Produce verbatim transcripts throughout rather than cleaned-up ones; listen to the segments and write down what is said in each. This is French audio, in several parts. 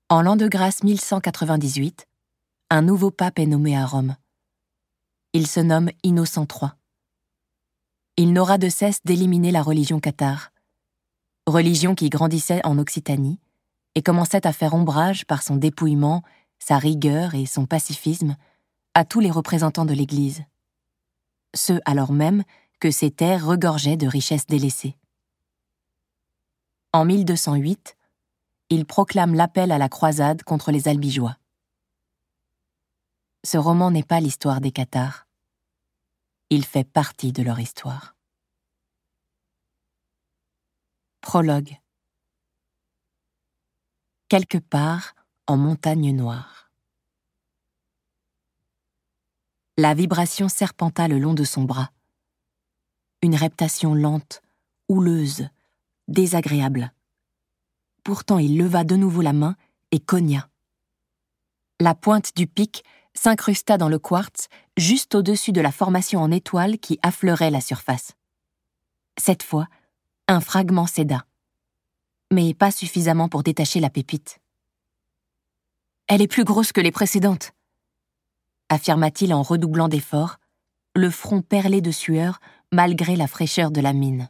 En l'an de grâce mille cent quatre-vingt-dix-huit, un nouveau pape est nommé à Rome. Il se nomme Innocent trois. Il n'aura de cesse d'éliminer la religion cathare, religion qui grandissait en Occitanie et commençait à faire ombrage par son dépouillement, sa rigueur et son pacifisme à tous les représentants de l'Église. Ce alors même que ces terres regorgeaient de richesses délaissées. En mille deux cent huit, il proclame l'appel à la croisade contre les Albigeois. Ce roman n'est pas l'histoire des cathares. Il fait partie de leur histoire. Prologue. Quelque part en montagne noire. La vibration serpenta le long de son bras. Une reptation lente, houleuse, désagréable. Pourtant il leva de nouveau la main et cogna. La pointe du pic s'incrusta dans le quartz juste au-dessus de la formation en étoile qui affleurait la surface. Cette fois, un fragment céda, mais pas suffisamment pour détacher la pépite. « Elle est plus grosse que les précédentes », affirma-t-il en redoublant d'efforts, le front perlé de sueur malgré la fraîcheur de la mine.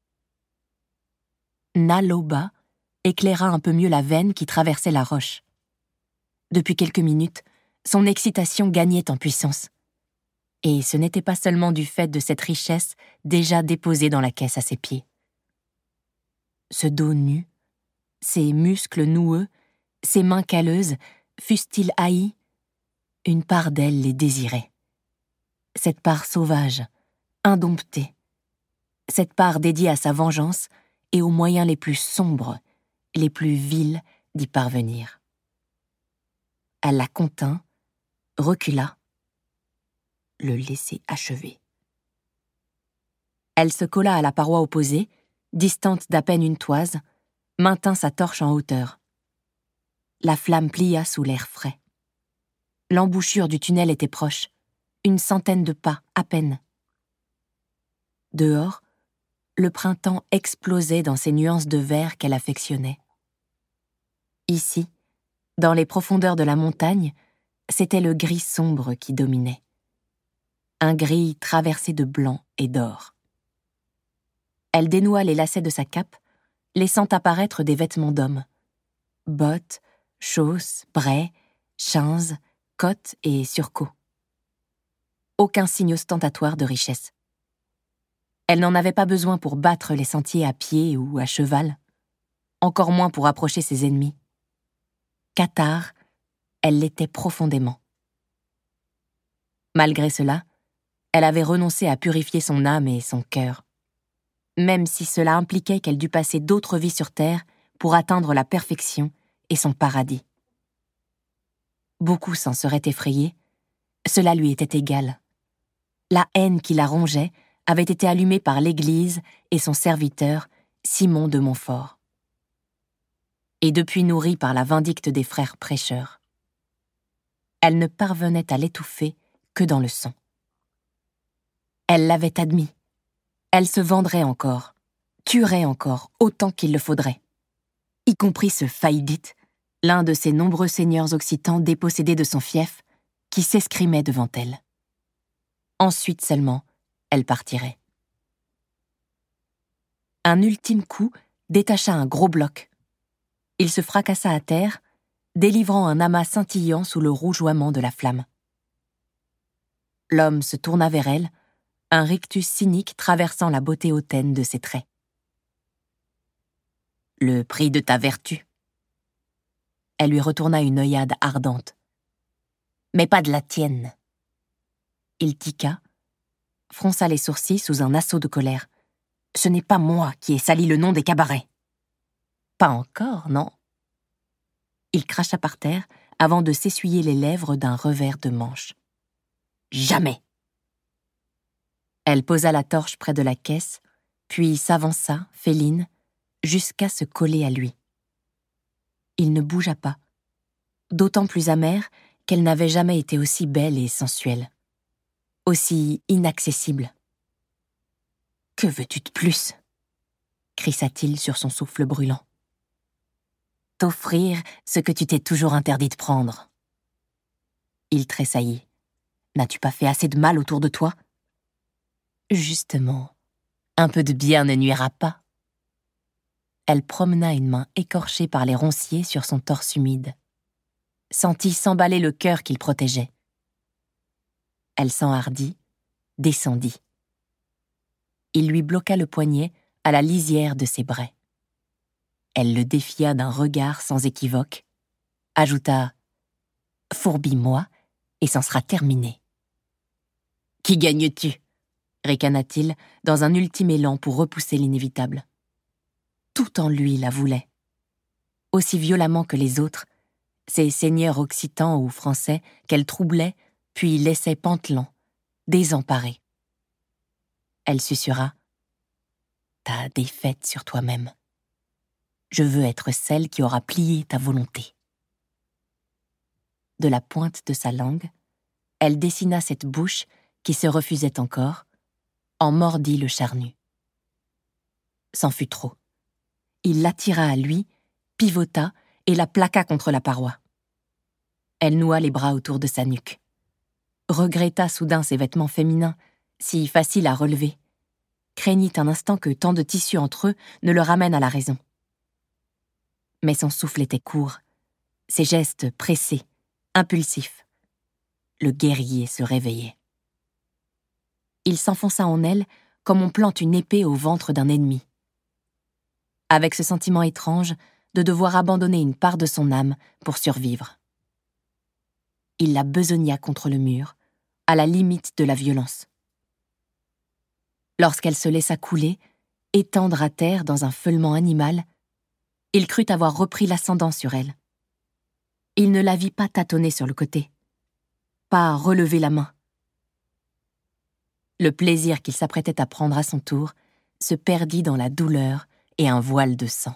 Naloba éclaira un peu mieux la veine qui traversait la roche. Depuis quelques minutes, son excitation gagnait en puissance. Et ce n'était pas seulement du fait de cette richesse déjà déposée dans la caisse à ses pieds. Ce dos nu, ces muscles noueux, ces mains calleuses, fussent-ils haïs? Une part d'elle les désirait. Cette part sauvage, indomptée. Cette part dédiée à sa vengeance et aux moyens les plus sombres, les plus vils d'y parvenir. Elle la contint, recula, le laisser achever. Elle se colla à la paroi opposée, distante d'à peine une toise, maintint sa torche en hauteur. La flamme plia sous l'air frais. L'embouchure du tunnel était proche, une centaine de pas à peine. Dehors, le printemps explosait dans ces nuances de vert qu'elle affectionnait. Ici, dans les profondeurs de la montagne, c'était le gris sombre qui dominait. Un gris traversé de blanc et d'or. Elle dénoua les lacets de sa cape, laissant apparaître des vêtements d'homme. Bottes, chausses, braies, chins, cottes et surcot. Aucun signe ostentatoire de richesse. Elle n'en avait pas besoin pour battre les sentiers à pied ou à cheval, encore moins pour approcher ses ennemis. Cathare, elle l'était profondément. Malgré cela, elle avait renoncé à purifier son âme et son cœur, même si cela impliquait qu'elle dût passer d'autres vies sur terre pour atteindre la perfection et son paradis. Beaucoup s'en seraient effrayés, cela lui était égal. La haine qui la rongeait avait été allumée par l'Église et son serviteur, Simon de Montfort. Et depuis nourrie par la vindicte des frères prêcheurs. Elle ne parvenait à l'étouffer que dans le sang. Elle l'avait admis. Elle se vendrait encore, tuerait encore autant qu'il le faudrait. Y compris ce Faïdite, l'un de ces nombreux seigneurs occitans dépossédés de son fief, qui s'escrimait devant elle. Ensuite seulement, elle partirait. Un ultime coup détacha un gros bloc. Il se fracassa à terre, délivrant un amas scintillant sous le rougeoiement de la flamme. L'homme se tourna vers elle, un rictus cynique traversant la beauté hautaine de ses traits. « Le prix de ta vertu. » Elle lui retourna une œillade ardente. « Mais pas de la tienne. » Il tiqua, fronça les sourcils sous un assaut de colère. « Ce n'est pas moi qui ai sali le nom des cabarets. »« Pas encore, non ?» Il cracha par terre avant de s'essuyer les lèvres d'un revers de manche. « Jamais !» Elle posa la torche près de la caisse, puis s'avança, féline, jusqu'à se coller à lui. Il ne bougea pas, d'autant plus amère qu'elle n'avait jamais été aussi belle et sensuelle, aussi inaccessible. « Que veux-tu de plus ?» crissa-t-il sur son souffle brûlant. t'offrir ce que tu t'es toujours interdit de prendre. » Il tressaillit. « N'as-tu pas fait assez de mal autour de toi ? » ?»« Justement, un peu de bien ne nuira pas. » Elle promena une main écorchée par les ronciers sur son torse humide. Sentit s'emballer le cœur qu'il protégeait. Elle s'enhardit, descendit. Il lui bloqua le poignet à la lisière de ses braies. Elle le défia d'un regard sans équivoque, ajouta « Fourbis-moi, et c'en sera terminé. »« Qui gagnes-tu » ricana-t-il dans un ultime élan pour repousser l'inévitable. Tout en lui la voulait. Aussi violemment que les autres, ces seigneurs occitans ou français qu'elle troublait puis laissait pantelants, désemparés. Elle susurra « Ta défaite sur toi-même. Je veux être celle qui aura plié ta volonté. » De la pointe de sa langue, elle dessina cette bouche qui se refusait encore, en mordit le charnu. C'en fut trop. Il l'attira à lui, pivota et la plaqua contre la paroi. Elle noua les bras autour de sa nuque. Regretta soudain ses vêtements féminins, si faciles à relever. Craignit un instant que tant de tissus entre eux ne le ramènent à la raison. Mais son souffle était court, ses gestes pressés, impulsifs. Le guerrier se réveillait. Il s'enfonça en elle comme on plante une épée au ventre d'un ennemi. Avec ce sentiment étrange de devoir abandonner une part de son âme pour survivre. Il la besogna contre le mur, à la limite de la violence. Lorsqu'elle se laissa couler, étendre à terre dans un feulement animal, il crut avoir repris l'ascendant sur elle. Il ne la vit pas tâtonner sur le côté, pas relever la main. Le plaisir qu'il s'apprêtait à prendre à son tour se perdit dans la douleur et un voile de sang.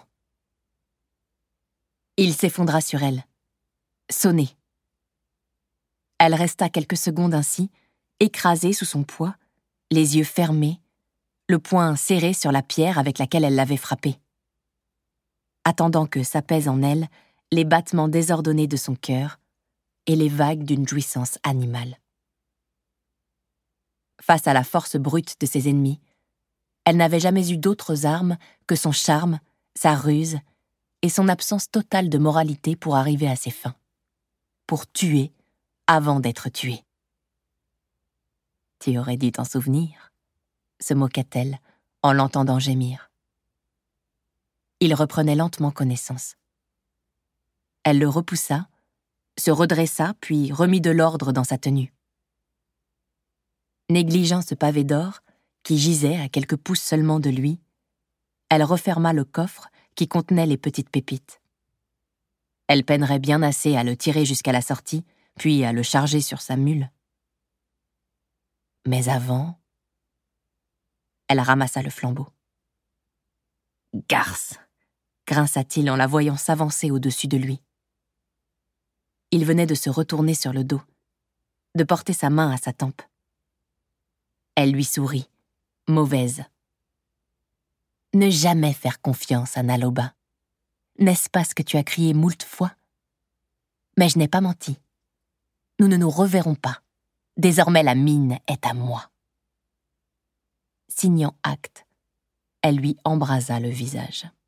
Il s'effondra sur elle, sonné. Elle resta quelques secondes ainsi, écrasée sous son poids, les yeux fermés, le poing serré sur la pierre avec laquelle elle l'avait frappé, attendant que s'apaisent en elle les battements désordonnés de son cœur et les vagues d'une jouissance animale. Face à la force brute de ses ennemis, elle n'avait jamais eu d'autres armes que son charme, sa ruse et son absence totale de moralité pour arriver à ses fins, pour tuer avant d'être tuée. « Tu aurais dû t'en souvenir », se moqua-t-elle en l'entendant gémir. Il reprenait lentement connaissance. Elle le repoussa, se redressa puis remit de l'ordre dans sa tenue. Négligeant ce pavé d'or, qui gisait à quelques pouces seulement de lui, elle referma le coffre qui contenait les petites pépites. Elle peinerait bien assez à le tirer jusqu'à la sortie, puis à le charger sur sa mule. Mais avant... Elle ramassa le flambeau. « Garce !» grinça-t-il en la voyant s'avancer au-dessus de lui. Il venait de se retourner sur le dos, de porter sa main à sa tempe. Elle lui sourit, mauvaise. « Ne jamais faire confiance à Naloba. N'est-ce pas ce que tu as crié moult fois ? Mais je n'ai pas menti. Nous ne nous reverrons pas. Désormais la mine est à moi. » Signant acte, elle lui embrasa le visage.